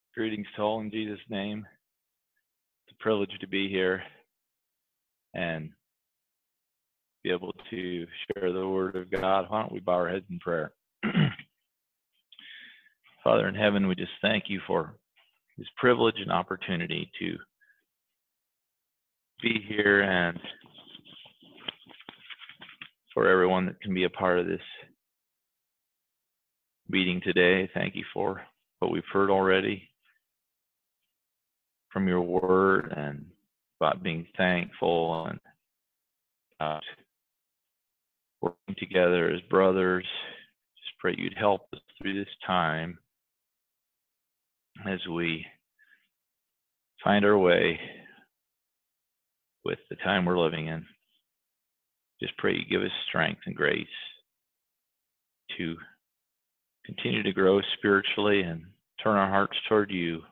Greetings to all in Jesus' name. It's a privilege to be here and be able to share the word of God. Why don't we bow our heads in prayer? Father in heaven, we just thank you for this privilege and opportunity to be here, and for everyone that can be a part of this meeting today. Thank you for what we've heard already from your word and about being thankful and about working together as brothers. Just pray you'd help us through this time as we find our way with the time we're living in. Just pray you give us strength and grace to continue to grow spiritually and turn our hearts toward you.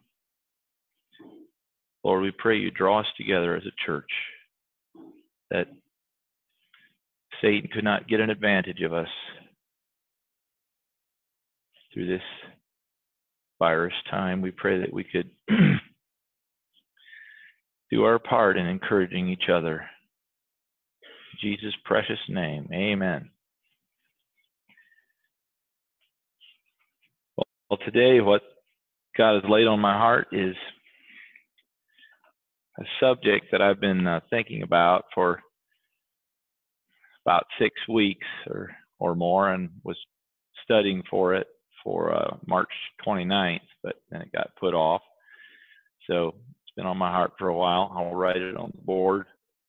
Lord, we pray you draw us together as a church, that Satan could not get an advantage of us through this virus time. We pray that we could do our part in encouraging each other. In Jesus' precious name, amen. Well, today what God has laid on my heart is a subject that I've been thinking about for about 6 weeks or more, and was studying for it for March 29th, but then it got put off. So it's been on my heart for a while. I'll write it on the board.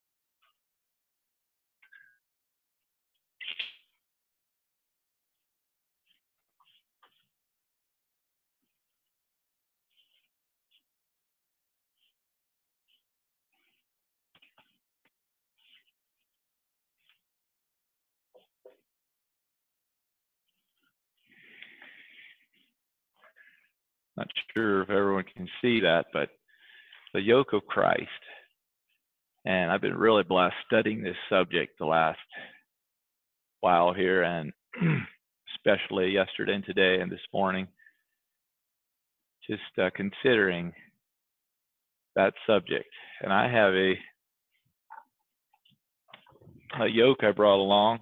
Not sure if everyone can see that, but the yoke of Christ. And I've been really blessed studying this subject the last while here, and especially yesterday and today and this morning, just considering that subject. And I have a yoke I brought along.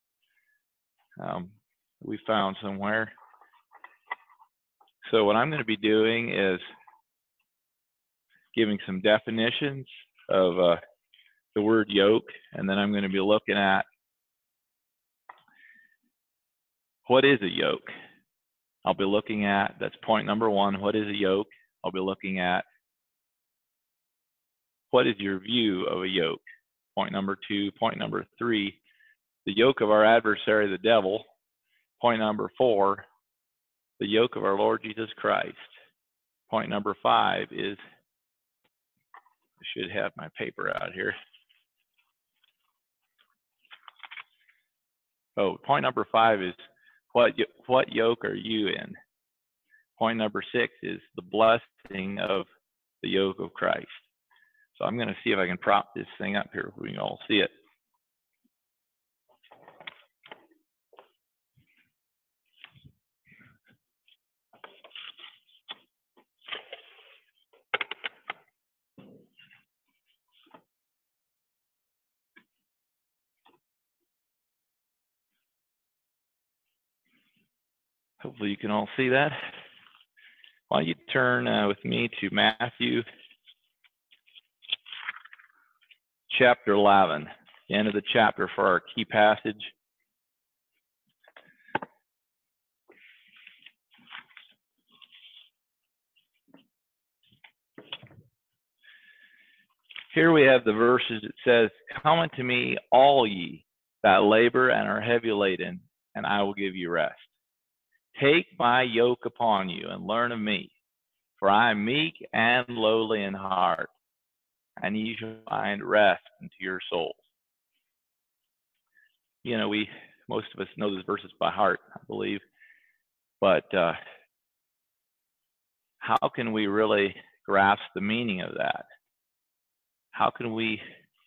We found somewhere. So what I'm going to be doing is giving some definitions of the word yoke, and then I'm going to be looking at what is a yoke. I'll be looking at, that's point number one, what is a yoke? I'll be looking at what is your view of a yoke? Point number two. Point number three, the yoke of our adversary, the devil. Point number four, the yoke of our Lord Jesus Christ. Point number five is, I should have my paper out here. Oh, point number five is, what yoke are you in? Point number six is the blessing of the yoke of Christ. So I'm going to see if I can prop this thing up here so we can all see it. Hopefully you can all see that. Why don't you turn with me to Matthew chapter 11, the end of the chapter for our key passage. Here we have the verses. It says, "Come unto me, all ye that labor and are heavy laden, and I will give you rest. Take my yoke upon you and learn of me, for I am meek and lowly in heart, and ye shall find rest unto your souls." You know, most of us know these verses by heart, I believe, but how can we really grasp the meaning of that? How can we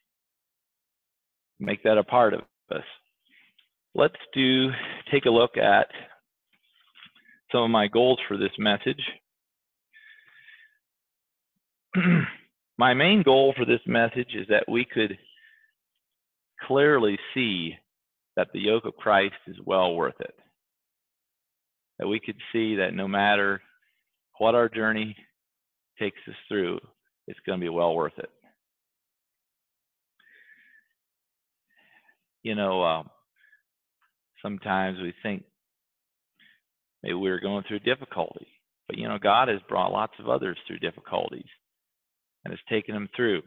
make that a part of us? Let's take a look at some of my goals for this message. My main goal for this message is that we could clearly see that the yoke of Christ is well worth it. That we could see that no matter what our journey takes us through, it's going to be well worth it. You know, sometimes we think maybe we're going through difficulty, but you know, God has brought lots of others through difficulties and has taken them through.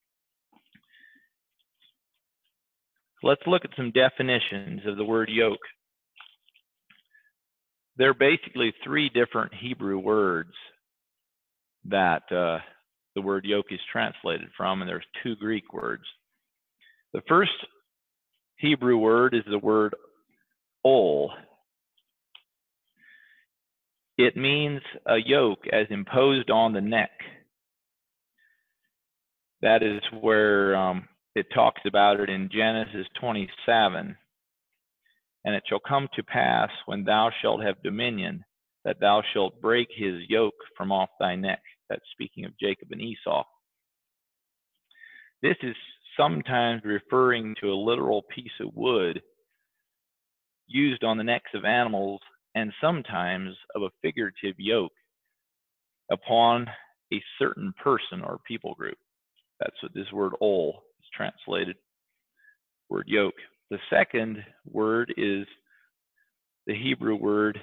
Let's look at some definitions of the word yoke. There are basically three different Hebrew words that the word yoke is translated from, and there's two Greek words. The first Hebrew word is the word ol. It means a yoke as imposed on the neck. That is where it talks about it in Genesis 27. And it shall come to pass when thou shalt have dominion, that thou shalt break his yoke from off thy neck. That's speaking of Jacob and Esau. This is sometimes referring to a literal piece of wood used on the necks of animals, and sometimes of a figurative yoke upon a certain person or people group. That's what this word ol is translated, word yoke. The second word is the Hebrew word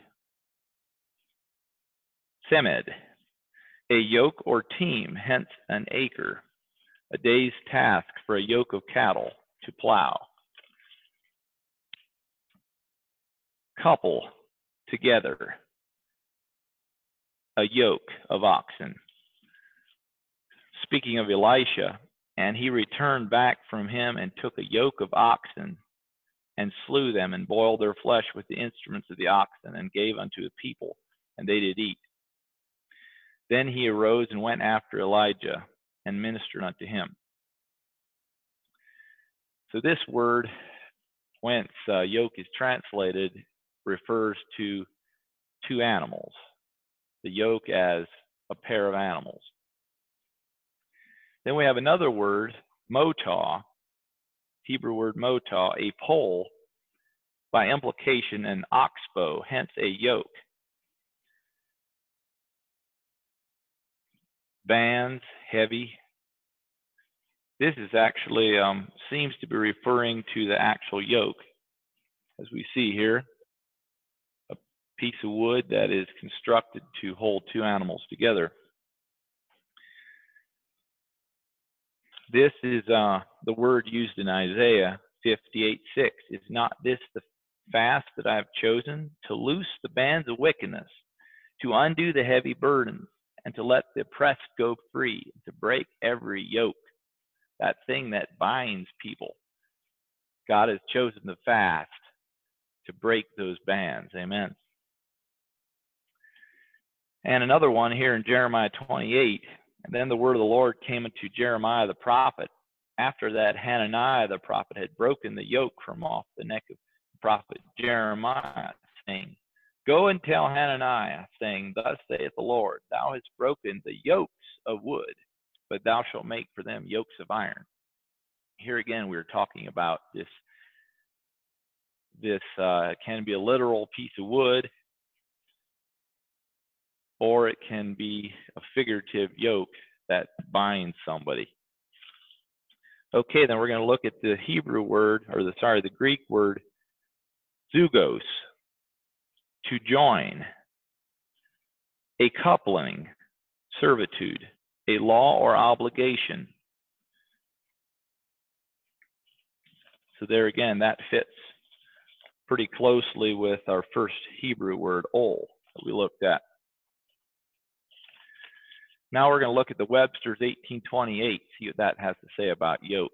semed, a yoke or team, hence an acre, a day's task for a yoke of cattle to plow. Couple, together, a yoke of oxen. Speaking of Elisha, and he returned back from him and took a yoke of oxen and slew them and boiled their flesh with the instruments of the oxen and gave unto the people, and they did eat. Then he arose and went after Elijah and ministered unto him. So this word, whence yoke is translated, refers to two animals, the yoke as a pair of animals. Then we have another word, motah, Hebrew word motah, a pole, by implication an oxbow, hence a yoke. Bands, heavy. This is actually, seems to be referring to the actual yoke. As we see here, a piece of wood that is constructed to hold two animals together. This is the word used in Isaiah 58:6. Is not this the fast that I have chosen, to loose the bands of wickedness, to undo the heavy burdens, and to let the oppressed go free, to break every yoke, that thing that binds people. God has chosen the fast to break those bands. Amen. And another one here in Jeremiah 28. And then the word of the Lord came unto Jeremiah the prophet, after that Hananiah the prophet had broken the yoke from off the neck of the prophet Jeremiah, saying, Go and tell Hananiah, saying, Thus saith the Lord, Thou hast broken the yokes of wood, but thou shalt make for them yokes of iron. Here again, we're talking about this can be a literal piece of wood, or it can be a figurative yoke that binds somebody. Okay, then we're going to look at the Hebrew word, or the Greek word, zugos, to join, a coupling, servitude, a law or obligation. So there again, that fits pretty closely with our first Hebrew word, ol, that we looked at. Now we're going to look at the Webster's 1828, see what that has to say about yoke.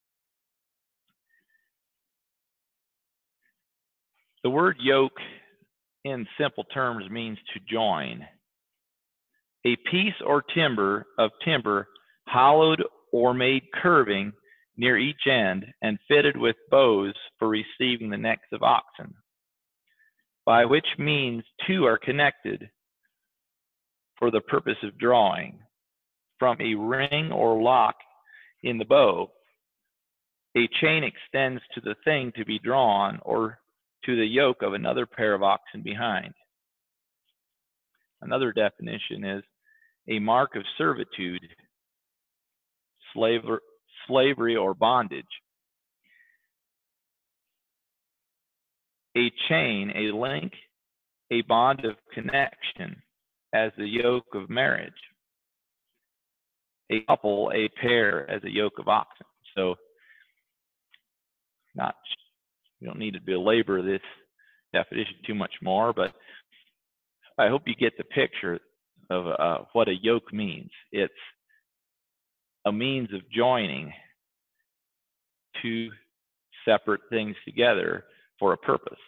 The word yoke in simple terms means to join. A piece or timber of timber hollowed or made curving near each end and fitted with bows for receiving the necks of oxen, by which means two are connected for the purpose of drawing. from a ring or lock in the bow, a chain extends to the thing to be drawn or to the yoke of another pair of oxen behind. Another definition is a mark of servitude, slavery or bondage. A chain, a link, a bond of connection, as the yoke of marriage. A couple, a pair, as a yoke of oxen. So, you don't need to belabor this definition too much more, but I hope you get the picture of what a yoke means. It's a means of joining two separate things together for a purpose.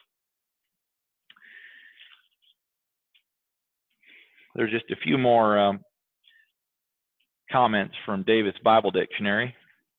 There's just a few more comments from Davis Bible Dictionary.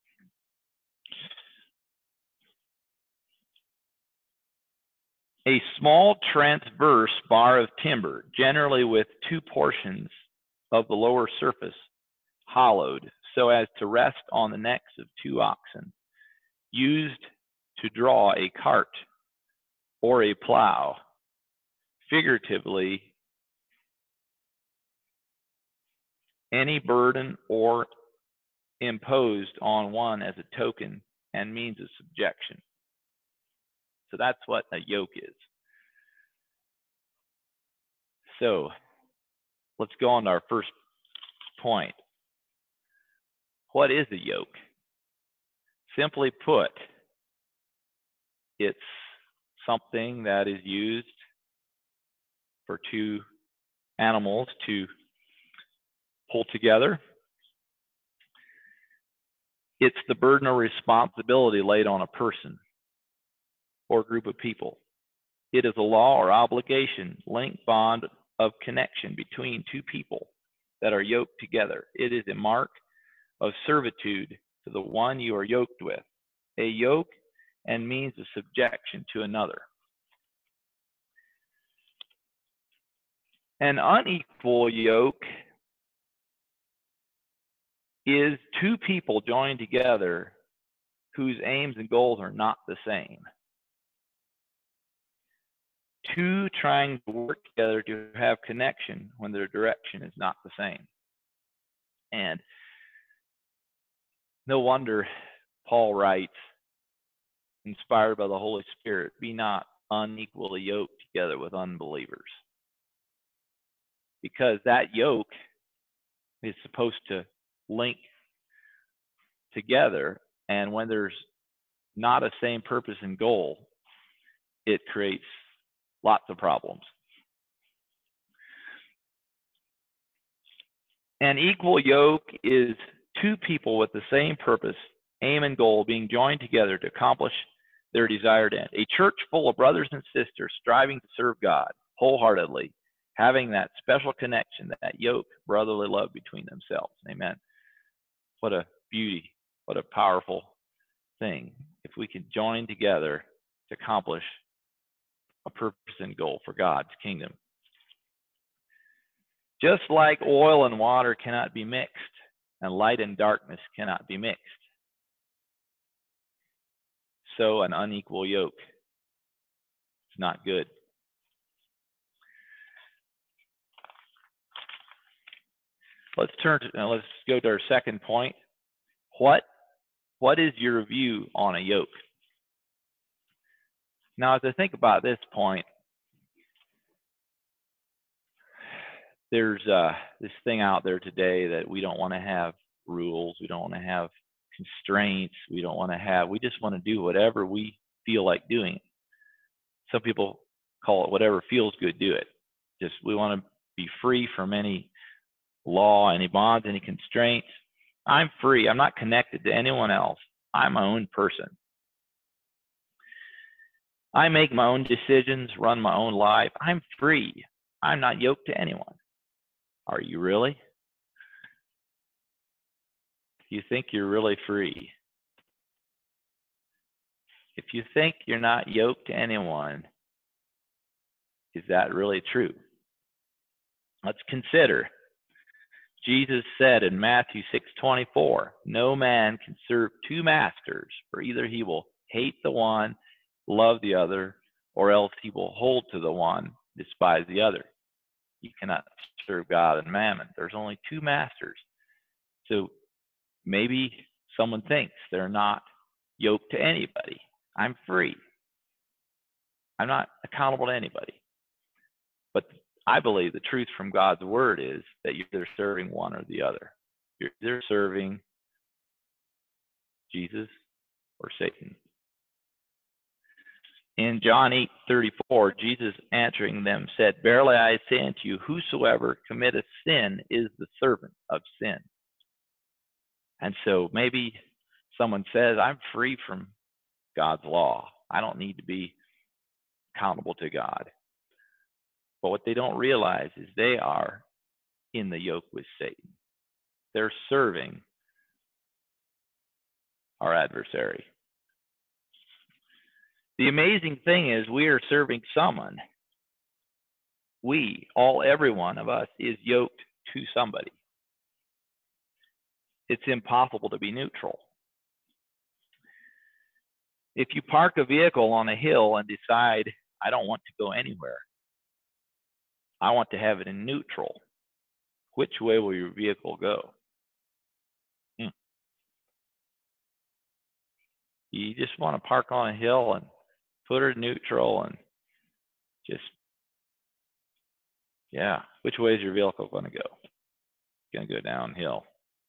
A small transverse bar of timber, generally with two portions of the lower surface hollowed so as to rest on the necks of two oxen, used to draw a cart or a plow. Figuratively, any burden or imposed on one as a token and means of subjection. So that's what a yoke is. So let's go on to our first point. What is a yoke? Simply put, it's something that is used for two animals to pull together. It's the burden or responsibility laid on a person or group of people. It is a law or obligation, link, bond of connection between two people that are yoked together. It is a mark of servitude to the one you are yoked with, a yoke and means of subjection to another. An unequal yoke is two people joined together whose aims and goals are not the same. Two trying to work together to have connection when their direction is not the same. And no wonder Paul writes, inspired by the Holy Spirit, be not unequally yoked together with unbelievers. Because that yoke is supposed to link together, and when there's not a same purpose and goal, it creates lots of problems. An equal yoke is two people with the same purpose, aim, and goal being joined together to accomplish their desired end. A church full of brothers and sisters striving to serve God wholeheartedly, having that special connection, that yoke, brotherly love between themselves. Amen. What a beauty, what a powerful thing if we can join together to accomplish a purpose and goal for God's kingdom. Just like oil and water cannot be mixed, and light and darkness cannot be mixed, so an unequal yoke is not good. Let's go to our second point. What is your view on a yoke? Now, as I think about this point, there's this thing out there today that we don't want to have rules, we don't want to have constraints, we just want to do whatever we feel like doing. Some people call it whatever feels good, do it. We want to be free from any law, any bonds, any constraints. I'm free. I'm not connected to anyone else. I'm my own person. I make my own decisions, run my own life. I'm free. I'm not yoked to anyone. Are you really? You think you're really free? If you think you're not yoked to anyone, is that really true? Let's consider. Jesus said in Matthew 6:24, no man can serve two masters, for either he will hate the one, love the other, or else he will hold to the one, despise the other. You cannot serve God and mammon. There's only two masters. So maybe someone thinks they're not yoked to anybody. I'm free. I'm not accountable to anybody. But I believe the truth from God's word is that you're either serving one or the other. You're either serving Jesus or Satan. In John 8:34, Jesus answering them said, verily I say unto you, whosoever committeth sin is the servant of sin. And so maybe someone says, I'm free from God's law. I don't need to be accountable to God. But what they don't realize is they are in the yoke with Satan. They're serving our adversary. The amazing thing is we are serving someone. Every one of us is yoked to somebody. It's impossible to be neutral. If you park a vehicle on a hill and decide, I don't want to go anywhere, I want to have it in neutral, which way will your vehicle go? You just want to park on a hill and put it in neutral and just, which way is your vehicle going to go? It's going to go downhill.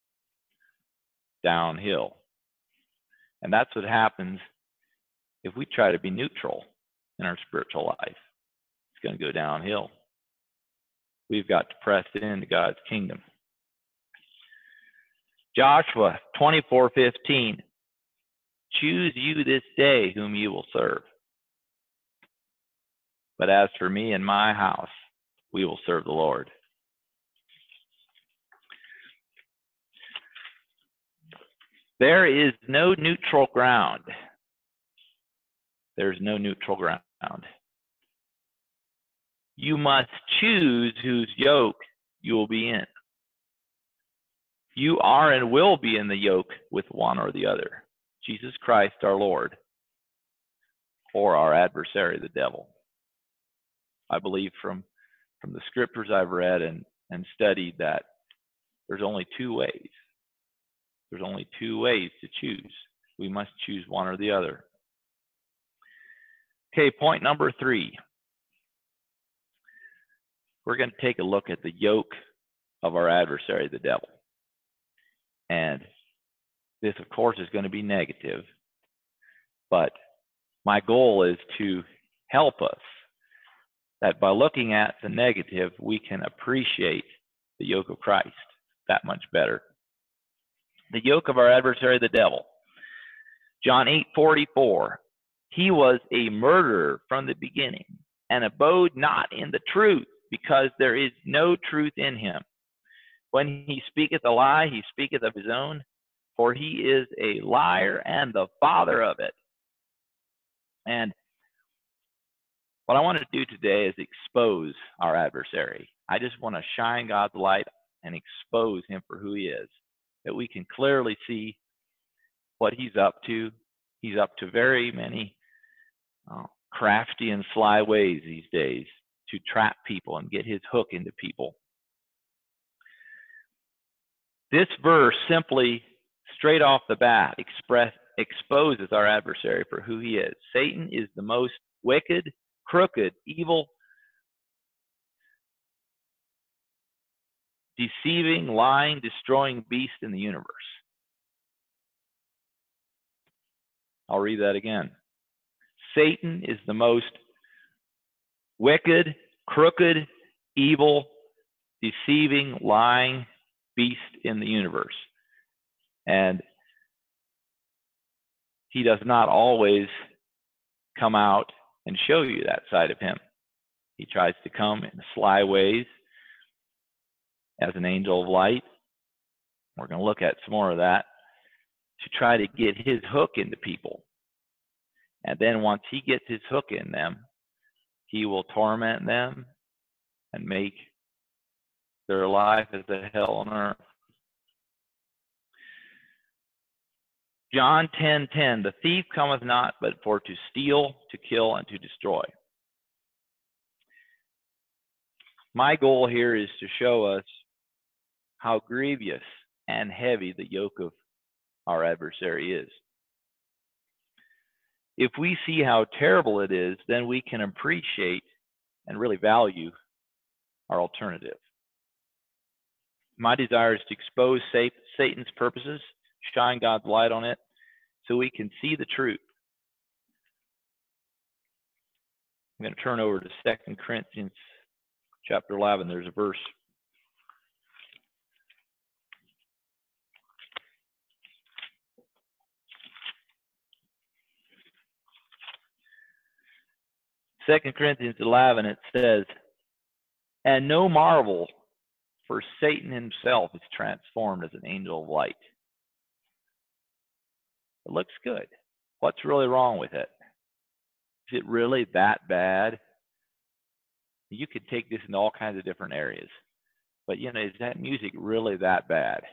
Downhill. And that's what happens if we try to be neutral in our spiritual life. It's going to go downhill. We've got to press into God's kingdom. Joshua 24:15. Choose you this day whom you will serve. But as for me and my house, we will serve the Lord. There is no neutral ground. There's no neutral ground. You must choose whose yoke you will be in. You are and will be in the yoke with one or the other, Jesus Christ our Lord, or our adversary, the devil. I believe from the scriptures I've read and studied that there's only two ways. There's only two ways to choose. We must choose one or the other. Okay, point number 3. We're going to take a look at the yoke of our adversary, the devil. And this, of course, is going to be negative. But my goal is to help us that by looking at the negative, we can appreciate the yoke of Christ that much better. The yoke of our adversary, the devil. John 8:44. He was a murderer from the beginning and abode not in the truth, because there is no truth in him. When he speaketh a lie, he speaketh of his own, for he is a liar and the father of it. And what I want to do today is expose our adversary. I just want to shine God's light and expose him for who he is, that we can clearly see what he's up to. He's up to very many crafty and sly ways these days to trap people and get his hook into people. This verse simply, straight off the bat, exposes our adversary for who he is. Satan is the most wicked, crooked, evil, deceiving, lying, destroying beast in the universe. I'll read that again. Satan is the most wicked, crooked, evil, deceiving, lying beast in the universe. And he does not always come out and show you that side of him. He tries to come in sly ways as an angel of light. We're going to look at some more of that to try to get his hook into people. And then once he gets his hook in them, he will torment them and make Their life is a hell on earth. John 10:10, the thief cometh not but for to steal, to kill, and to destroy. My goal here is to show us how grievous and heavy the yoke of our adversary is. If we see how terrible it is, then we can appreciate and really value our alternative. My desire is to expose Satan's purposes, shine God's light on it, so we can see the truth. I'm going to turn over to 2 Corinthians chapter 11. There's a verse. Second Corinthians 11, it says, and no marvel, for Satan himself is transformed as an angel of light. It looks good. What's really wrong with it? Is it really that bad? You could take this in all kinds of different areas. But, is that music really that bad?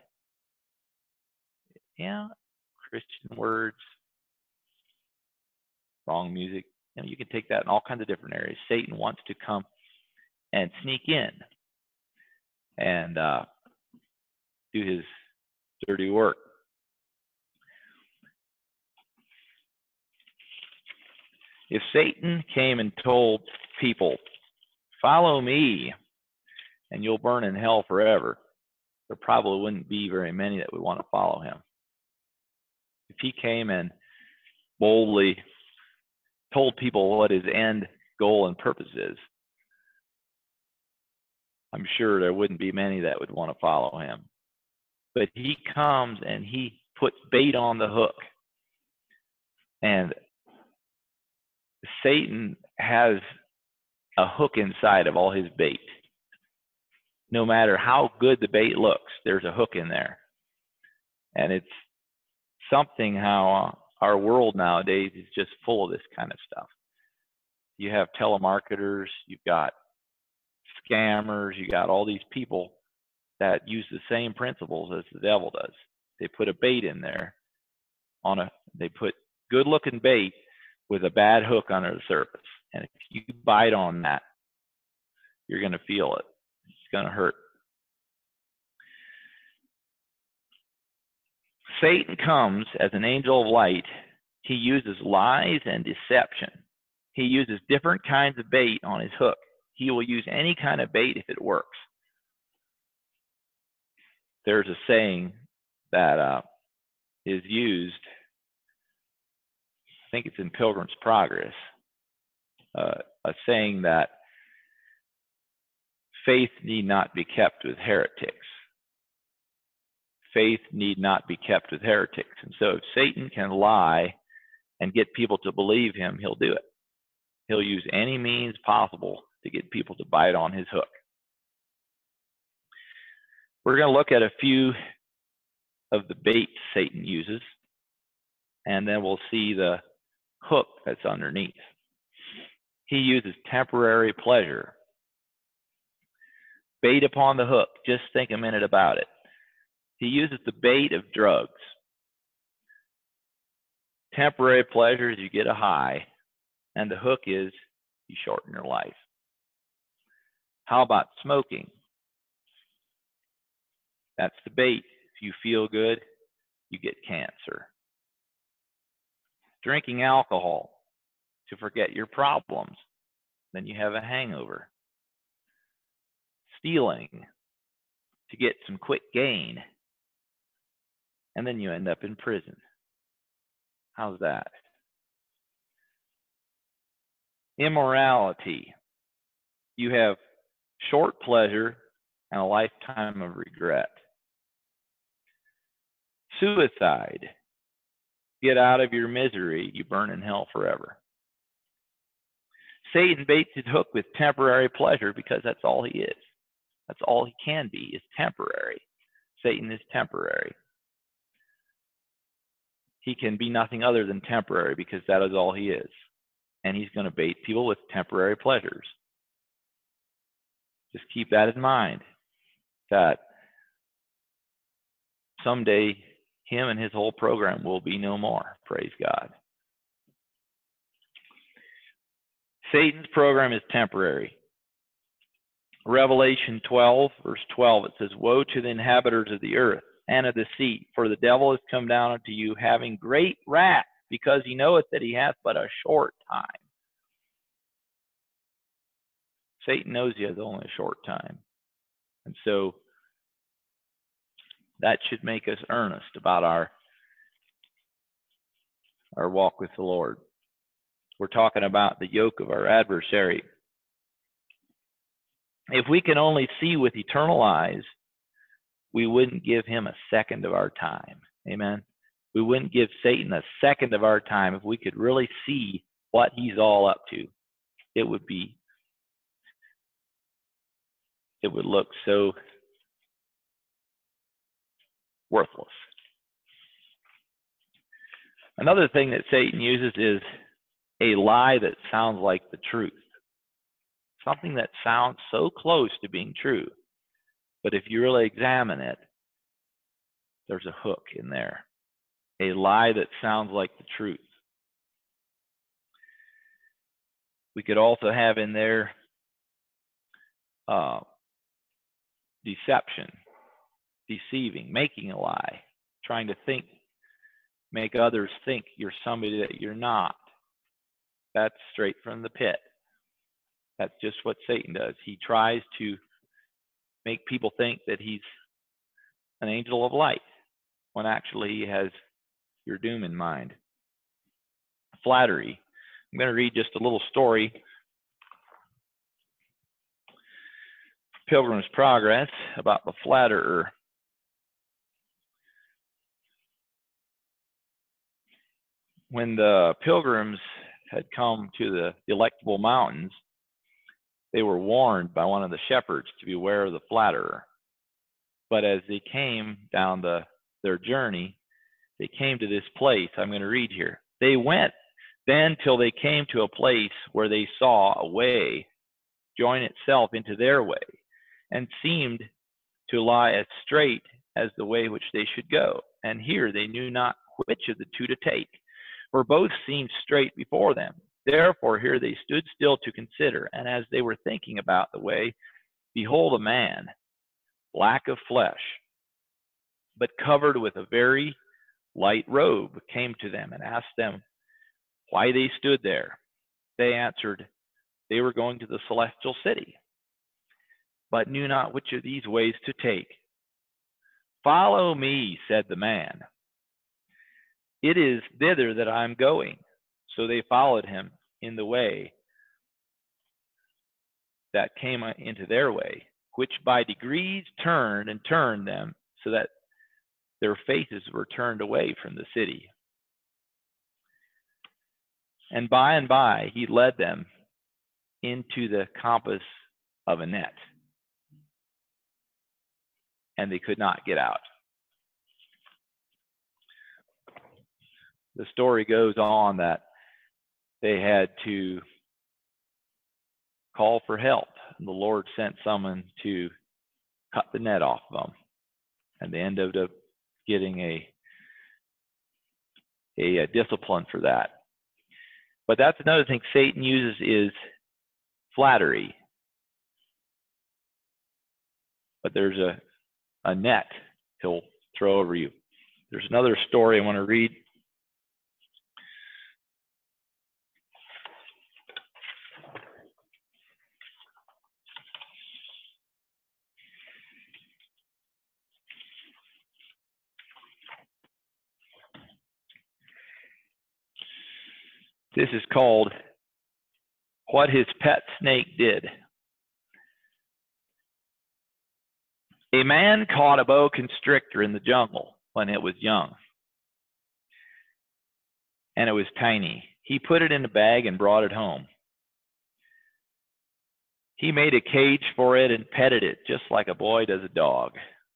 Yeah, Christian words, wrong music. You can take that in all kinds of different areas. Satan wants to come and sneak in and do his dirty work. If Satan came and told people, follow me and you'll burn in hell forever, there probably wouldn't be very many that would want to follow him. If he came and boldly told people what his end goal and purpose is, I'm sure there wouldn't be many that would want to follow him. But he comes and he puts bait on the hook. And Satan has a hook inside of all his bait. No matter how good the bait looks, there's a hook in there. And it's something how our world nowadays is just full of this kind of stuff. You have telemarketers, you've got scammers, you got all these people that use the same principles as the devil does. They put a bait in there they put good looking bait with a bad hook under the surface. And if you bite on that, you're going to feel it. It's going to hurt. Satan comes as an angel of light. He uses lies and deception. He uses different kinds of bait on his hook. He will use any kind of bait if it works. There's a saying that is used, I think it's in Pilgrim's Progress, a saying that faith need not be kept with heretics. Faith need not be kept with heretics. And so if Satan can lie and get people to believe him, he'll do it. He'll use any means possible to get people to bite on his hook. We're going to look at a few of the baits Satan uses, and then we'll see the hook that's underneath. He uses temporary pleasure. Bait upon the hook. Just think a minute about it. He uses the bait of drugs. Temporary pleasure is you get a high, and the hook is you shorten your life. How about smoking? That's the bait. If you feel good, you get cancer. Drinking alcohol to forget your problems, then you have a hangover. Stealing to get some quick gain, and then you end up in prison. How's that? Immorality. You have short pleasure and a lifetime of regret. Suicide. Get out of your misery, you burn in hell forever. Satan baits his hook with temporary pleasure because that's all he is. That's all he can be, is temporary. Satan is temporary. He can be nothing other than temporary because that is all he is. And he's going to bait people with temporary pleasures. Just keep that in mind. that someday him and his whole program will be no more. Praise God. Satan's program is temporary. Revelation 12, verse 12, it says, "Woe to the inhabitants of the earth and of the sea, for the devil is come down unto you, having great wrath, because he knoweth that he hath but a short time." Satan knows he has only a short time. And so that should make us earnest about our walk with the Lord. We're talking about the yoke of our adversary. If we can only see with eternal eyes, we wouldn't give him a second of our time. Amen. We wouldn't give Satan a second of our time if we could really see what he's all up to. It would look so worthless. Another thing that Satan uses is a lie that sounds like the truth. Something that sounds so close to being true, but if you really examine it, there's a hook in there. A lie that sounds like the truth. We could also have in there deception, deceiving, making a lie, trying to make others think you're somebody that you're not. That's straight from the pit. That's just what Satan does. He tries to make people think that he's an angel of light, when actually he has your doom in mind. Flattery. I'm going to read just a little story. Pilgrim's Progress, about the flatterer. When the pilgrims had come to the Delectable Mountains, they were warned by one of the shepherds to beware of the flatterer. But as they came down their journey, they came to this place. I'm going to read here. They went then till they came to a place where they saw a way join itself into their way, and seemed to lie as straight as the way which they should go. And here they knew not which of the two to take, for both seemed straight before them. Therefore here they stood still to consider, and as they were thinking about the way, behold, a man, black of flesh, but covered with a very light robe, came to them and asked them why they stood there. They answered, they were going to the celestial city, but knew not which of these ways to take. Follow me, said the man. It is thither that I am going. So they followed him in the way that came into their way, which by degrees turned and turned them, so that their faces were turned away from the city. And by he led them into the compass of a net, and they could not get out. The story goes on that they had to call for help. And the Lord sent someone to cut the net off of them, and they ended up getting a discipline for that. But that's another thing Satan uses, is flattery. But there's a net he'll throw over you. There's another story I want to read. This is called What His Pet Snake Did. A man caught a boa constrictor in the jungle when it was young, and it was tiny. He put it in a bag and brought it home. He made a cage for it and petted it just like a boy does a dog.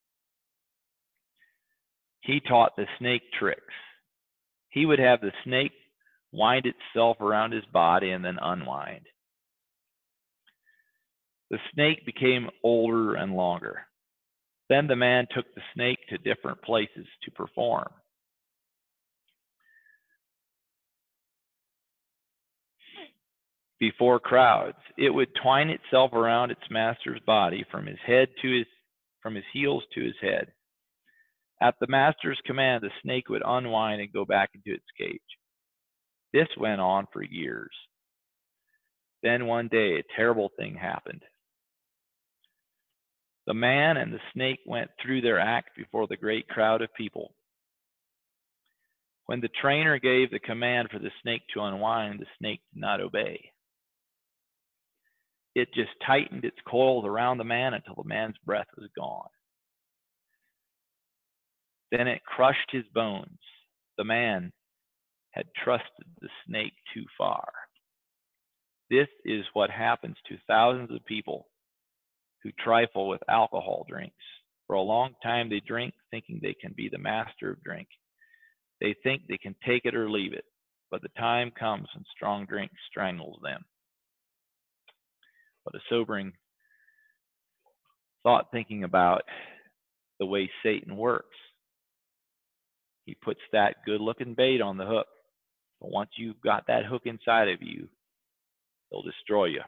He taught the snake tricks. He would have the snake wind itself around his body and then unwind. The snake became older and longer. Then the man took the snake to different places to perform. Before crowds, it would twine itself around its master's body from his heels to his head. At the master's command, the snake would unwind and go back into its cage. This went on for years. Then one day, a terrible thing happened. The man and the snake went through their act before the great crowd of people. When the trainer gave the command for the snake to unwind, the snake did not obey. It just tightened its coils around the man until the man's breath was gone. Then it crushed his bones. The man had trusted the snake too far. This is what happens to thousands of people who trifle with alcohol drinks. For a long time, they drink thinking they can be the master of drink. They think they can take it or leave it, but the time comes when strong drink strangles them. What a sobering thought, thinking about the way Satan works. He puts that good-looking bait on the hook, but once you've got that hook inside of you, he'll destroy you.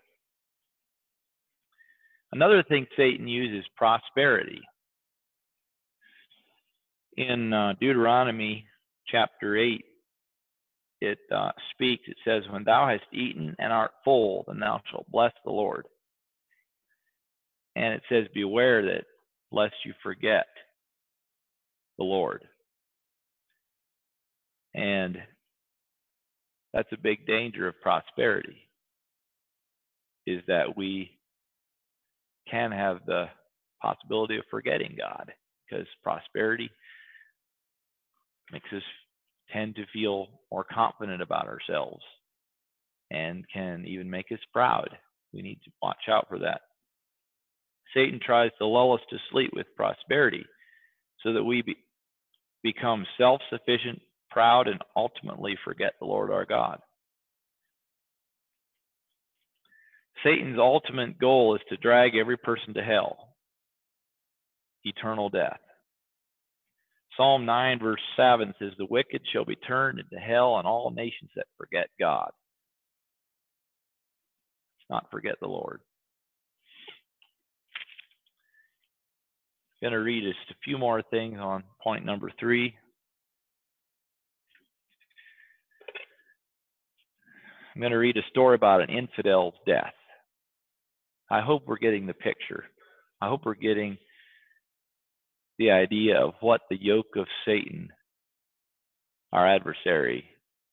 Another thing Satan uses, prosperity. In Deuteronomy chapter 8, it speaks, it says, when thou hast eaten and art full, then thou shalt bless the Lord. And it says, beware that lest you forget the Lord. And that's a big danger of prosperity, is that we can have the possibility of forgetting God, because prosperity makes us tend to feel more confident about ourselves and can even make us proud. We need to watch out for that. Satan tries to lull us to sleep with prosperity so that we become self-sufficient, proud, and ultimately forget the Lord our God. Satan's ultimate goal is to drag every person to hell, eternal death. Psalm 9 verse 7 says, the wicked shall be turned into hell, and all nations that forget God. Let's not forget the Lord. I'm going to read just a few more things on point number 3. I'm going to read a story about an infidel's death. I hope we're getting the picture. I hope we're getting the idea of what the yoke of Satan, our adversary,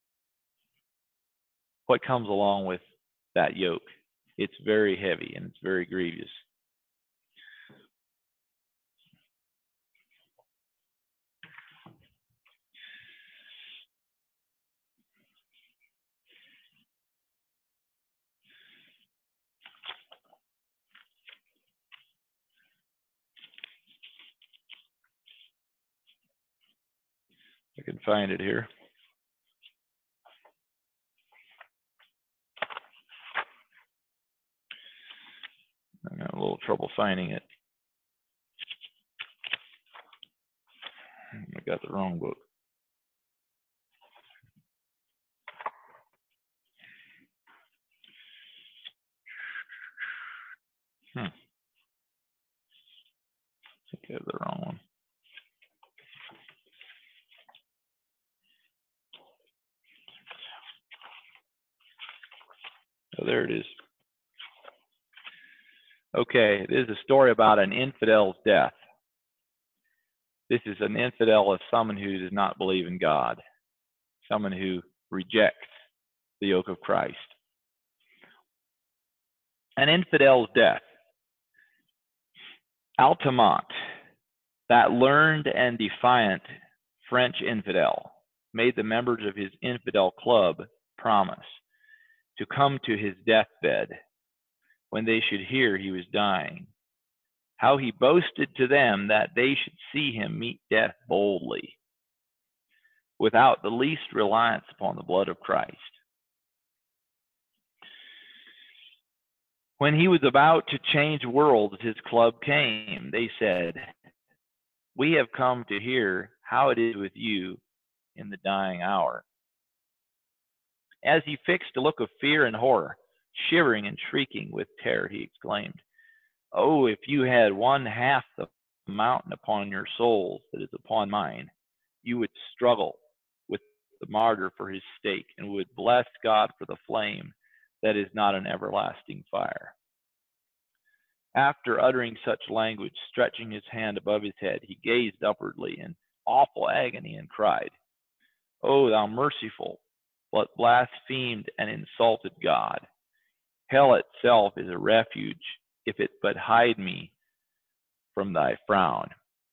what comes along with that yoke. It's very heavy and it's very grievous. I can find it here. I'm having a little trouble finding it. I got the wrong book. I think I have the wrong one. Oh, there it is. Okay, this is a story about an infidel's death. This is an infidel as someone who does not believe in God, someone who rejects the yoke of Christ. An infidel's death. Altamont, that learned and defiant French infidel, made the members of his infidel club promise to come to his deathbed when they should hear he was dying. How he boasted to them that they should see him meet death boldly, without the least reliance upon the blood of Christ. When he was about to change worlds, his club came. They said, We have come to hear how it is with you in the dying hour. As he fixed a look of fear and horror, shivering and shrieking with terror, he exclaimed, "Oh, if you had one half the mountain upon your souls that is upon mine, you would struggle with the martyr for his stake, and would bless God for the flame that is not an everlasting fire." After uttering such language, stretching his hand above his head, he gazed upwardly in awful agony and cried, "O thou merciful, but blasphemed and insulted God, hell itself is a refuge if it but hide me from thy frown."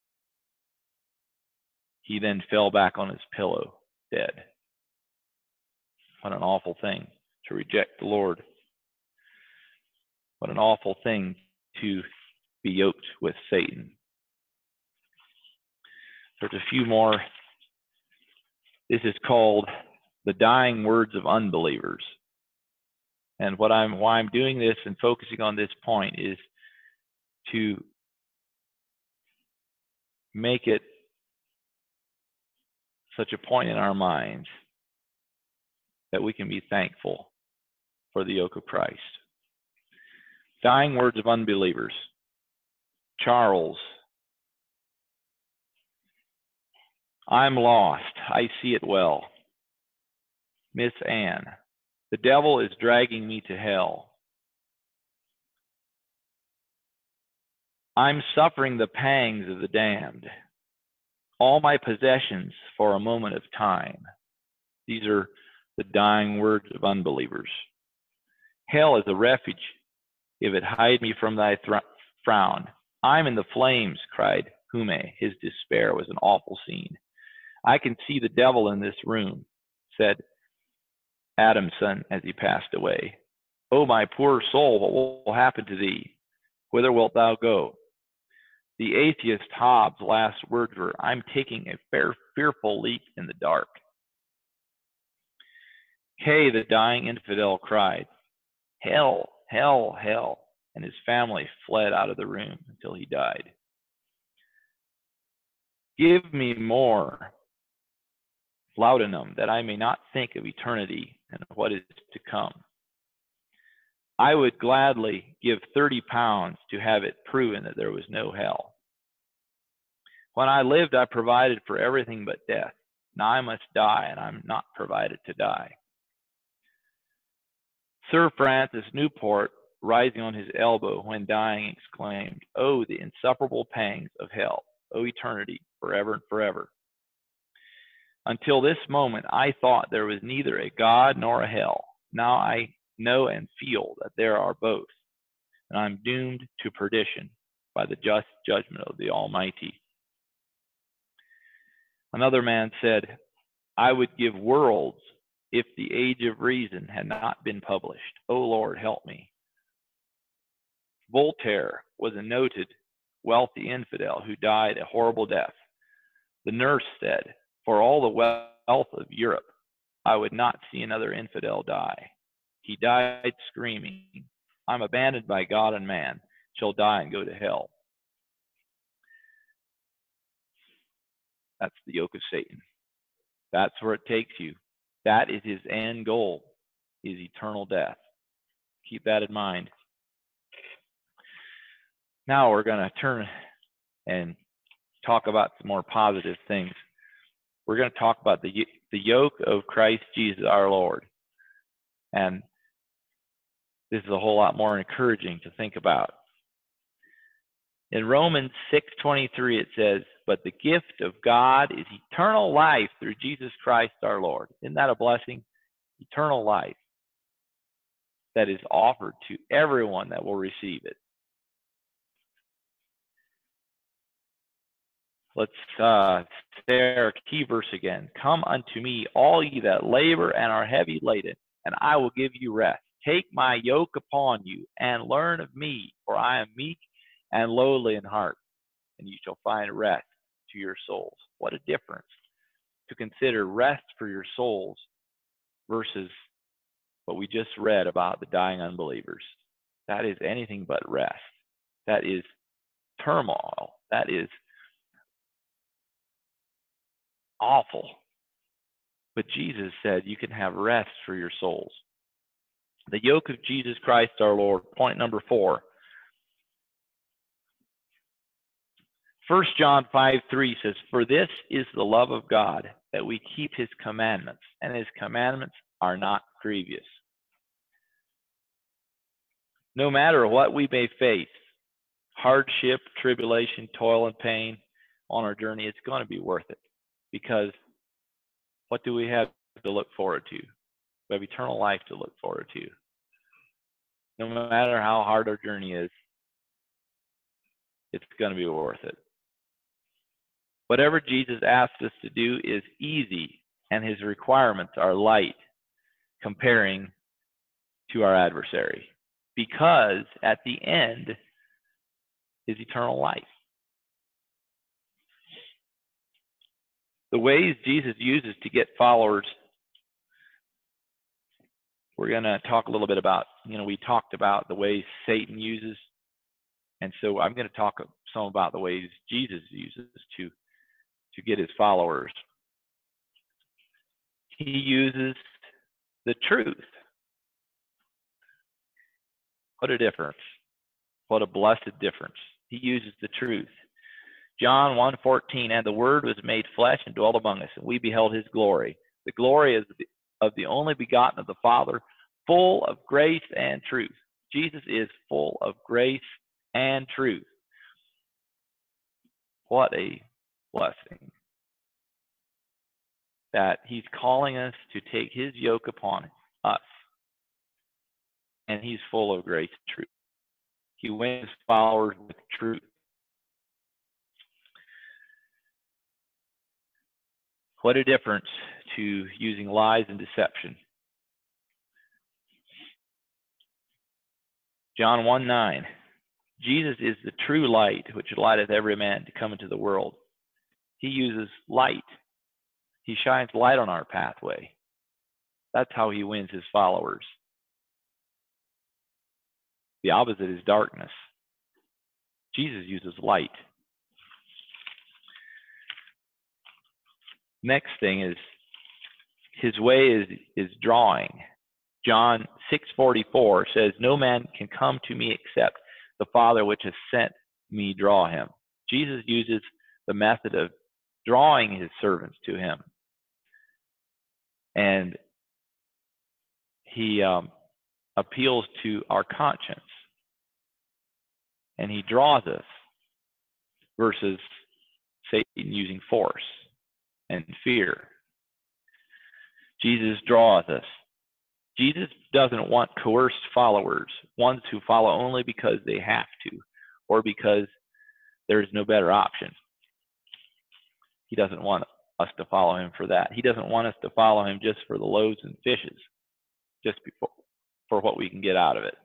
He then fell back on his pillow, dead. What an awful thing to reject the Lord. What an awful thing to be yoked with Satan. There's a few more. This is called the dying words of unbelievers. And why I'm doing this and focusing on this point is to make it such a point in our minds that we can be thankful for the yoke of Christ. Dying words of unbelievers. Charles, I'm lost. I see it well. Miss Anne, the devil is dragging me to hell. I'm suffering the pangs of the damned. All my possessions for a moment of time. These are the dying words of unbelievers. Hell is a refuge if it hide me from thy frown. I'm in the flames, cried Hume. His despair was an awful scene. I can see the devil in this room, said Adamson as he passed away. Oh, my poor soul, what will happen to thee? Whither wilt thou go? The atheist Hobbes' last words were, I'm taking a fearful leap in the dark. Kay, the dying infidel, cried, hell, hell, hell, and his family fled out of the room until he died. Give me more laudanum, that I may not think of eternity and of what is to come. I would gladly give 30 pounds to have it proven that there was no hell. When I lived, I provided for everything but death. Now I must die, and I'm not provided to die. Sir Francis Newport, rising on his elbow when dying, exclaimed, oh, the insufferable pangs of hell, oh, eternity, forever and forever. Until this moment, I thought there was neither a God nor a hell. Now I know and feel that there are both, and I'm doomed to perdition by the just judgment of the Almighty. Another man said, I would give worlds if the Age of Reason had not been published. Oh Lord, help me. Voltaire was a noted, wealthy infidel who died a horrible death. The nurse said, for all the wealth of Europe, I would not see another infidel die. He died screaming, I'm abandoned by God and man, shall die and go to hell. That's the yoke of Satan. That's where it takes you. That is his end goal, is eternal death. Keep that in mind. Now we're going to turn and talk about some more positive things. We're going to talk about the yoke of Christ Jesus our Lord. And this is a whole lot more encouraging to think about. In Romans 6:23 it says, but the gift of God is eternal life through Jesus Christ our Lord. Isn't that a blessing? Eternal life that is offered to everyone that will receive it. Let's say our key verse again. Come unto me, all ye that labor and are heavy laden, and I will give you rest. Take my yoke upon you and learn of me, for I am meek and lowly in heart, and you shall find rest to your souls. What a difference to consider rest for your souls versus what we just read about the dying unbelievers. That is anything but rest. That is turmoil. That is awful. But Jesus said you can have rest for your souls. The yoke of Jesus Christ our Lord. Point number 4. 1 John 5:3 says, "For this is the love of God, that we keep his commandments, and his commandments are not grievous." No matter what we may face, hardship, tribulation, toil, and pain on our journey, it's going to be worth it. Because what do we have to look forward to? We have eternal life to look forward to. No matter how hard our journey is, it's going to be worth it. Whatever Jesus asked us to do is easy, and his requirements are light comparing to our adversary, because at the end is eternal life. The ways Jesus uses to get followers, we're going to talk a little bit about. We talked about the ways Satan uses, and so I'm going to talk some about the ways Jesus uses to get his followers. He uses the truth. What a difference. What a blessed difference. He uses the truth. John 1:14, "And the Word was made flesh and dwelt among us, and we beheld his glory. The glory is of the only begotten of the Father, full of grace and truth." Jesus is full of grace and truth. What a blessing that he's calling us to take his yoke upon us, and he's full of grace and truth. He wins followers with truth. What a difference to using lies and deception. John 1:9, "Jesus is the true light, which lighteth every man to come into the world." He uses light. He shines light on our pathway. That's how he wins his followers. The opposite is darkness. Jesus uses light. Next thing is his way is drawing. John 6:44 says, "No man can come to me except the Father which has sent me draw him." Jesus uses the method of drawing his servants to him. And he appeals to our conscience. And he draws us versus Satan using force and fear. Jesus draws us. Jesus doesn't want coerced followers, ones who follow only because they have to or because there's no better option. He doesn't want us to follow him for that. He doesn't want us to follow him just for the loaves and fishes, just for what we can get out of it.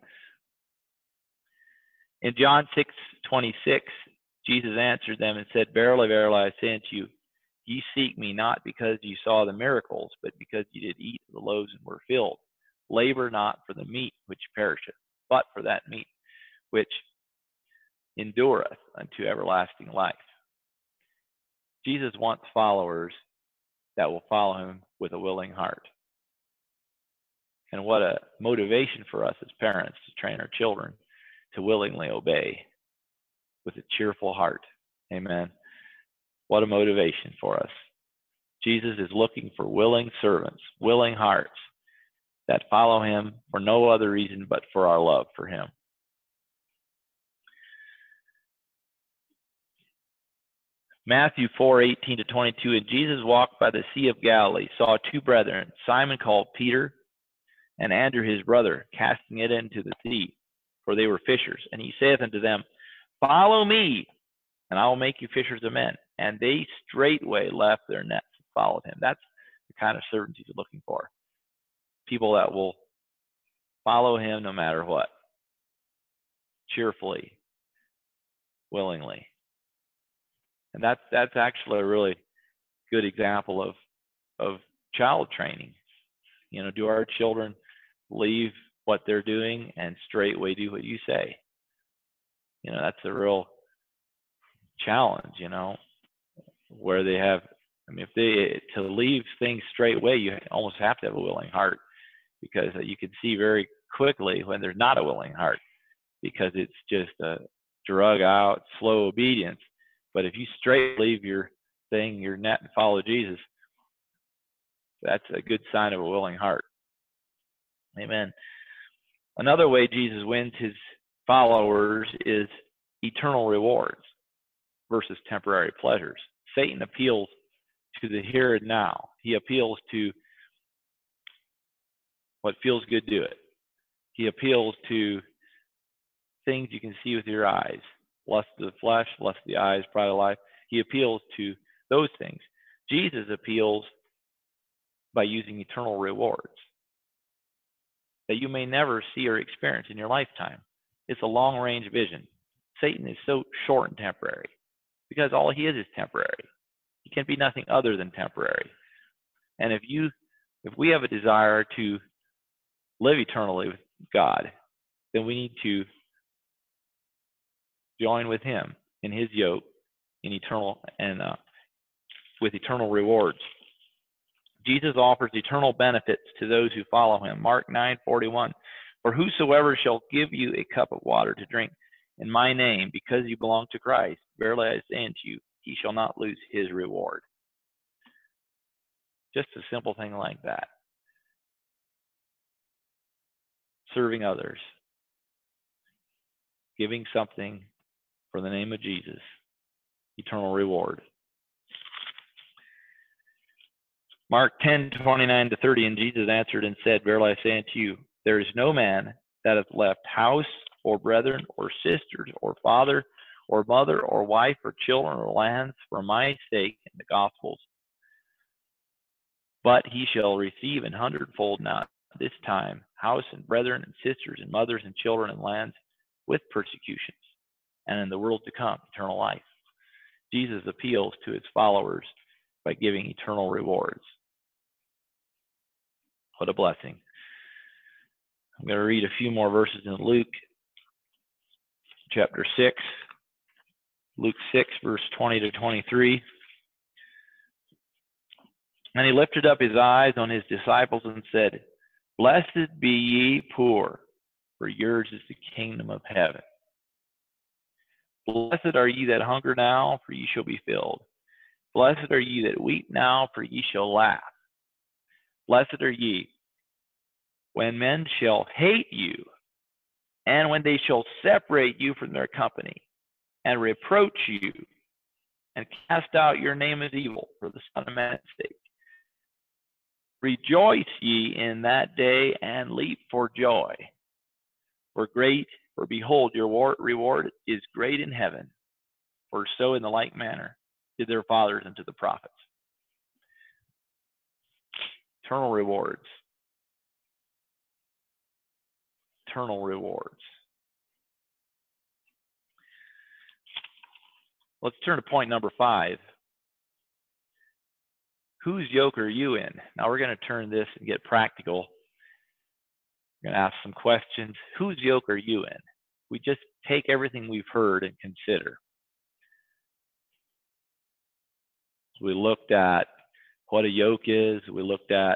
In John 6:26, Jesus answered them and said, "Verily, verily, I say unto you, ye seek me not because ye saw the miracles, but because ye did eat of the loaves and were filled. Labor not for the meat which perisheth, but for that meat which endureth unto everlasting life." Jesus wants followers that will follow him with a willing heart. And what a motivation for us as parents to train our children to willingly obey with a cheerful heart. Amen. What a motivation for us. Jesus is looking for willing servants, willing hearts that follow him for no other reason but for our love for him. Matthew 4:18-22, "And Jesus walked by the Sea of Galilee, saw two brethren, Simon called Peter, and Andrew his brother, casting it into the sea, for they were fishers. And he saith unto them, Follow me, and I will make you fishers of men. And they straightway left their nets and followed him." That's the kind of servants he's looking for. People that will follow him no matter what, cheerfully, willingly. And that's actually a really good example of child training. Do our children leave what they're doing and straightway do what you say? That's a real challenge, where they have I mean, to leave things straight away, you almost have to have a willing heart, because you can see very quickly when there's not a willing heart, because it's just a drug out, slow obedience. But if you straight leave your thing, your net, and follow Jesus, that's a good sign of a willing heart. Amen. Another way Jesus wins his followers is eternal rewards versus temporary pleasures. Satan appeals to the here and now. He appeals to what feels good, do it. He appeals to things you can see with your eyes. Lust of the flesh, lust of the eyes, pride of life. He appeals to those things. Jesus appeals by using eternal rewards that you may never see or experience in your lifetime. It's a long-range vision. Satan is so short and temporary because all he is temporary. He can be nothing other than temporary. And if we have a desire to live eternally with God, then we need to join with him in his yoke in eternal and with eternal rewards. Jesus offers eternal benefits to those who follow him. Mark 9:41. For whosoever shall give you a cup of water to drink in my name, because you belong to Christ, verily I say unto you, he shall not lose his reward. Just a simple thing like that. Serving others. Giving something for the name of Jesus. Eternal reward. Mark 10:29-30, and Jesus answered and said, verily I say unto you, there is no man that hath left house, or brethren, or sisters, or father, or mother, or wife, or children, or lands, for my sake in the gospels, but he shall receive an hundredfold now this time, house, and brethren, and sisters, and mothers, and children, and lands, with persecutions, and in the world to come, eternal life. Jesus appeals to his followers by giving eternal rewards. What a blessing. I'm going to read a few more verses in Luke chapter 6. Luke 6, verse 20-23. And he lifted up his eyes on his disciples and said, blessed be ye poor, for yours is the kingdom of heaven. Blessed are ye that hunger now, for ye shall be filled. Blessed are ye that weep now, for ye shall laugh. Blessed are ye when men shall hate you, and when they shall separate you from their company, and reproach you, and cast out your name as evil for the Son of Man's sake. Rejoice ye in that day, and leap for joy. For behold, your reward is great in heaven. For so in the like manner did their fathers unto the prophets. Eternal rewards. Eternal rewards. Let's turn to point number 5. Whose yoke are you in? Now we're going to turn this and get practical. We're going to ask some questions. Whose yoke are you in? We just take everything we've heard and consider. We looked at what a yoke is. We looked at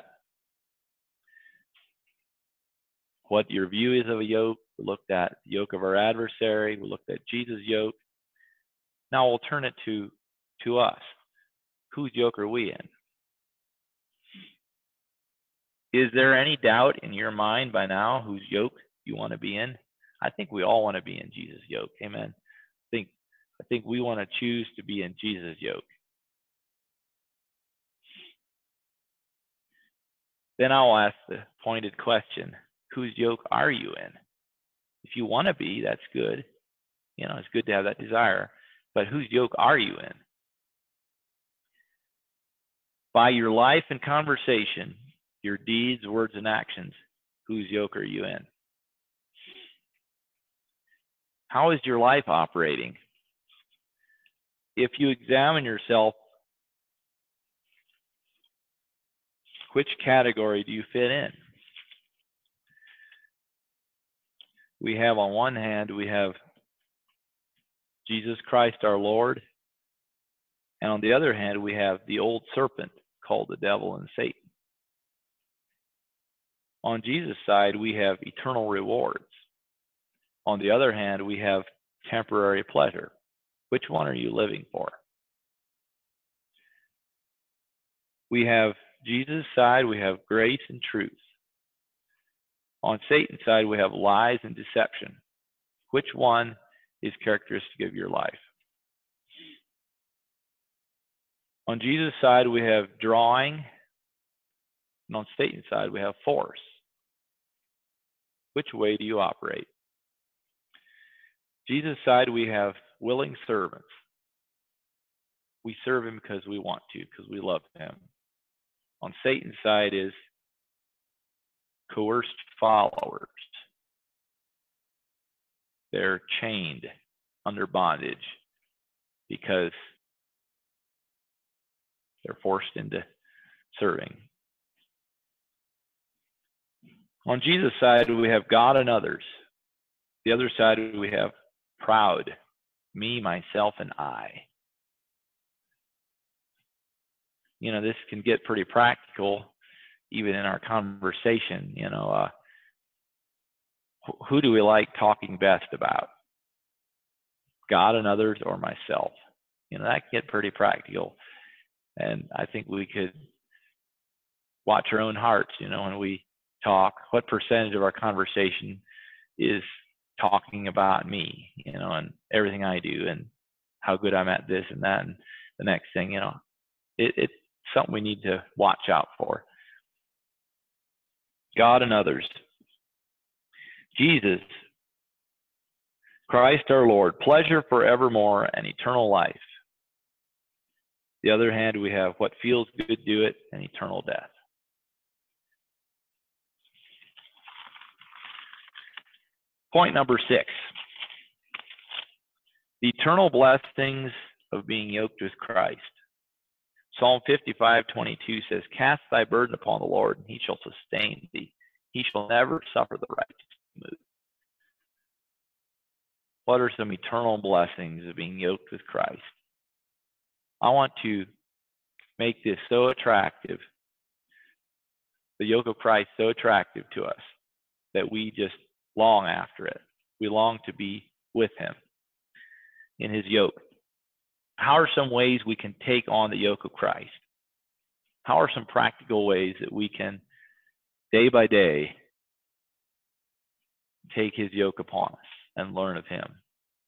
what your view is of a yoke. We looked at the yoke of our adversary. We looked at Jesus' yoke. Now we'll turn it to us. Whose yoke are we in? Is there any doubt in your mind by now whose yoke you want to be in? I think we all want to be in Jesus' yoke. Amen. I think we want to choose to be in Jesus' yoke. Then I'll ask the pointed question, whose yoke are you in? If you want to be, that's good. It's good to have that desire. But whose yoke are you in? By your life and conversation, your deeds, words, and actions, whose yoke are you in? How is your life operating? If you examine yourself, which category do you fit in? We have, on one hand, we have Jesus Christ our Lord, And on the other hand, we have the old serpent called the devil and Satan. On Jesus' side, we have eternal rewards. On the other hand, we have temporary pleasure. Which one are you living for? We have Jesus' side, we have grace and truth. On Satan's side, we have lies and deception. Which one is characteristic of your life? On Jesus' side, we have drawing, and on Satan's side, we have force. Which way do you operate? Jesus' side, we have willing servants. We serve him because we want to, because we love him. On Satan's side is coerced followers. They're chained under bondage because they're forced into serving. On Jesus' side, we have God and others. The other side, we have proud, me, myself, and I. You know, this can get pretty practical, even in our conversation. You know, who do we like talking best about? God and others or myself? You know, that can get pretty practical. And I think we could watch our own hearts, you know, when we talk, what percentage of our conversation is talking about me, you know, and everything I do and how good I'm at this and that. And the next thing, you know, it's something we need to watch out for. God and others. Jesus, Christ our Lord, pleasure forevermore and eternal life. The other hand, we have what feels good, do it, and eternal death. Point number 6. The eternal blessings of being yoked with Christ. Psalm 55:22 says, "Cast thy burden upon the Lord, and he shall sustain thee. He shall never suffer the righteous to move." What are some eternal blessings of being yoked with Christ? I want to make this so attractive, the yoke of Christ so attractive to us, that we just long after it. We long to be with him in his yoke. How are some ways we can take on the yoke of Christ? How are some practical ways that we can, day by day, take his yoke upon us and learn of him?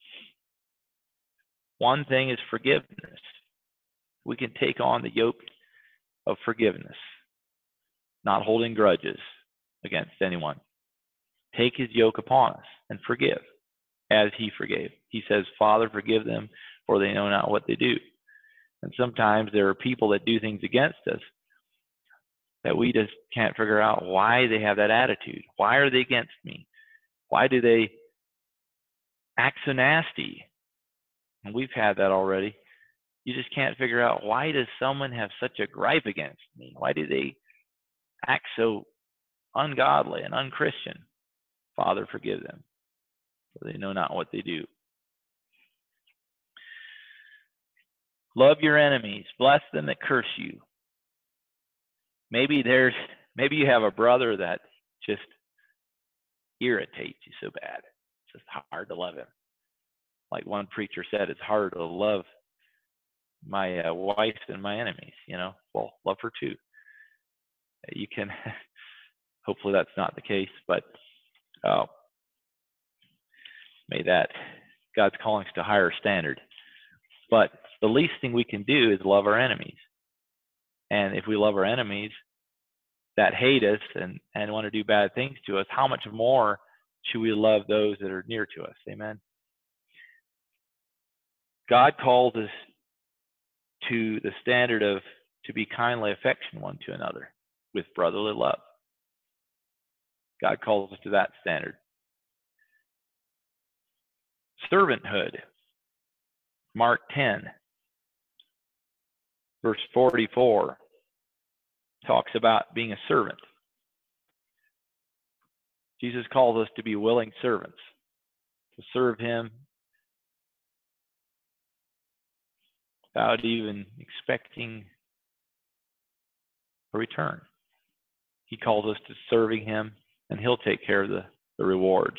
One thing is forgiveness. We can take on the yoke of forgiveness, not holding grudges against anyone. Take his yoke upon us and forgive as he forgave. He says, "Father, forgive them, for they know not what they do." And sometimes there are people that do things against us that we just can't figure out why they have that attitude. Why are they against me? Why do they act so nasty? And we've had that already. You just can't figure out, why does someone have such a gripe against me? Why do they act so ungodly and unchristian? Father, forgive them, for they know not what they do. Love your enemies. Bless them that curse you. Maybe you have a brother that just irritates you so bad. It's just hard to love him. Like one preacher said, it's hard to love my wife and my enemies, you know. Well, love her too. You can, hopefully that's not the case, but may that, God's calling us to a higher standard. But the least thing we can do is love our enemies. And if we love our enemies that hate us and want to do bad things to us, how much more should we love those that are near to us? Amen. God calls us to the standard of to be kindly affectionate one to another with brotherly love. God calls us to that standard. Servanthood. Mark 10, verse 44, talks about being a servant. Jesus calls us to be willing servants, to serve him without even expecting a return. He calls us to serving him, and he'll take care of the rewards.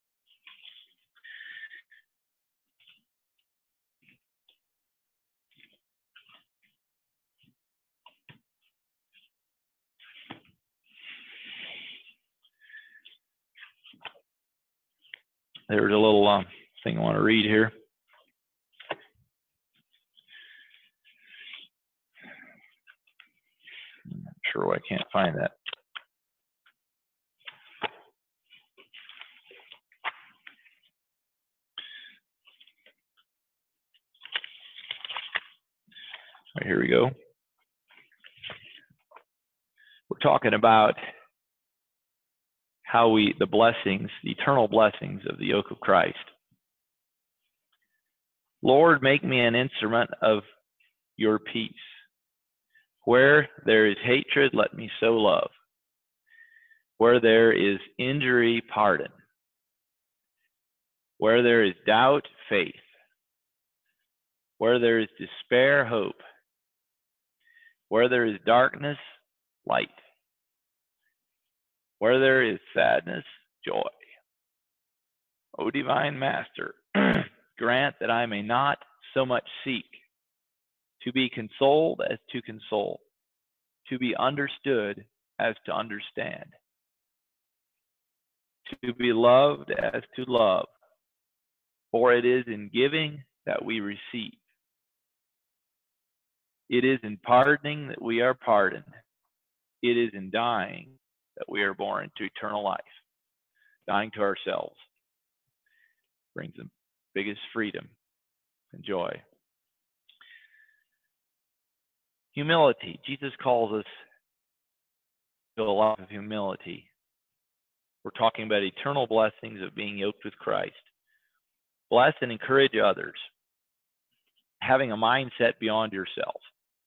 There's a little thing I want to read here. I'm not sure why I can't find that. All right, here we go. We're talking about how the blessings, the eternal blessings of the yoke of Christ. Lord, make me an instrument of your peace. Where there is hatred, let me sow love. Where there is injury, pardon. Where there is doubt, faith. Where there is despair, hope. Where there is darkness, light. Where there is sadness, joy. O divine Master, grant that I may not so much seek to be consoled as to console, to be understood as to understand, to be loved as to love, for it is in giving that we receive. It is in pardoning that we are pardoned. It is in dying that we are born into eternal life. Dying to ourselves brings the biggest freedom and joy. Humility. Jesus calls us to a life of humility. We're talking about eternal blessings of being yoked with Christ. Bless and encourage others. Having a mindset beyond yourself.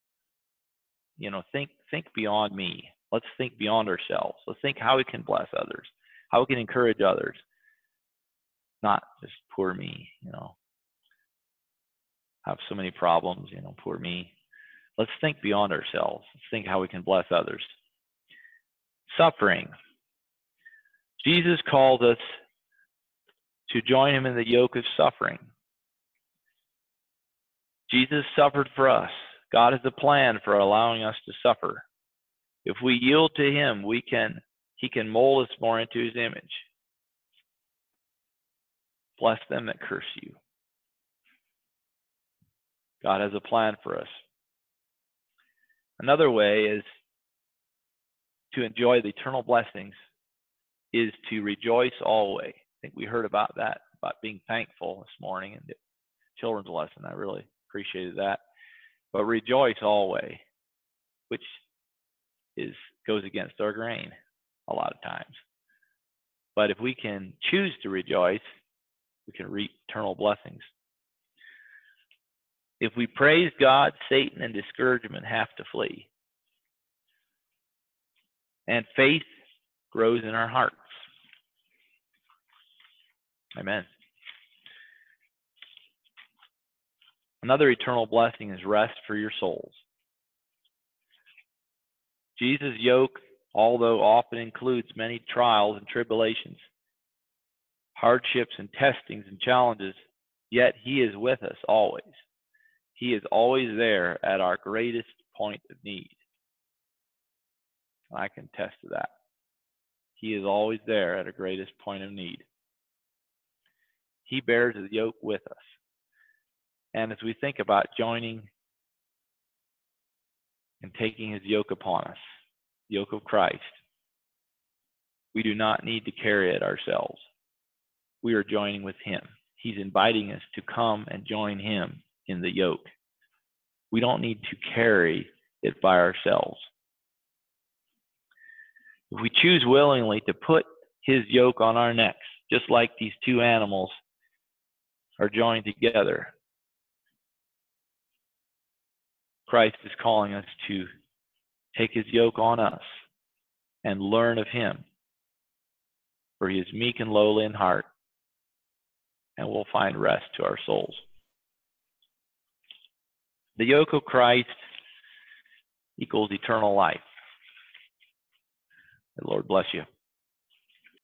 Think beyond me. Let's think beyond ourselves. Let's think how we can bless others, how we can encourage others. Not just poor me, have so many problems, poor me. Let's think beyond ourselves. Let's think how we can bless others. Suffering. Jesus calls us to join him in the yoke of suffering. Jesus suffered for us. God has a plan for allowing us to suffer. If we yield to him, he can mold us more into his image. Bless them that curse you. God has a plan for us. Another way is to enjoy the eternal blessings is to rejoice always. I think we heard about that, about being thankful this morning in the children's lesson. I really appreciated that. But rejoice always, which goes against our grain a lot of times. But if we can choose to rejoice, we can reap eternal blessings. If we praise God, Satan and discouragement have to flee. And faith grows in our hearts. Amen. Another eternal blessing is rest for your souls. Jesus' yoke, although often includes many trials and tribulations, hardships and testings and challenges, yet he is with us always. He is always there at our greatest point of need. I can attest to that. He is always there at our greatest point of need. He bears his yoke with us. And as we think about joining and taking his yoke upon us, the yoke of Christ, we do not need to carry it ourselves. We are joining with him. He's inviting us to come and join him in the yoke. We don't need to carry it by ourselves. If we choose willingly to put his yoke on our necks, just like these two animals are joined together, Christ is calling us to take his yoke on us and learn of him, for he is meek and lowly in heart, and we'll find rest to our souls. The yoke of Christ equals eternal life. The Lord bless you.